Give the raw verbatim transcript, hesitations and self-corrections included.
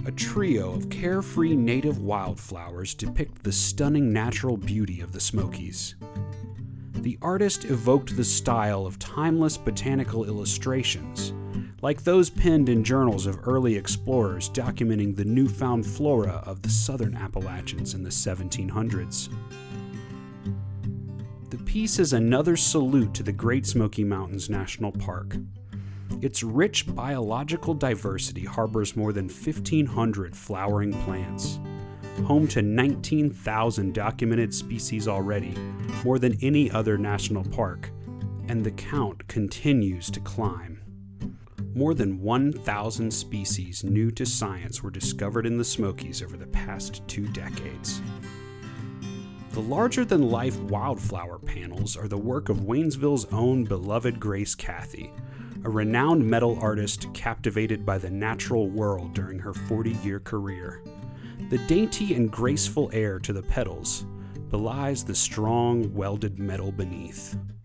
A trio of carefree native wildflowers depict the stunning natural beauty of the Smokies. The artist evoked the style of timeless botanical illustrations, like those penned in journals of early explorers documenting the newfound flora of the southern Appalachians in the seventeen hundreds. The piece is another salute to the Great Smoky Mountains National Park. Its rich biological diversity harbors more than fifteen hundred flowering plants, home to nineteen thousand documented species already, more than any other national park, and the count continues to climb. More than one thousand species new to science were discovered in the Smokies over the past two decades. The larger-than-life wildflower panels are the work of Waynesville's own beloved Grace Cathy, a renowned metal artist captivated by the natural world during her forty-year career. The dainty and graceful air to the petals belies the strong, welded metal beneath.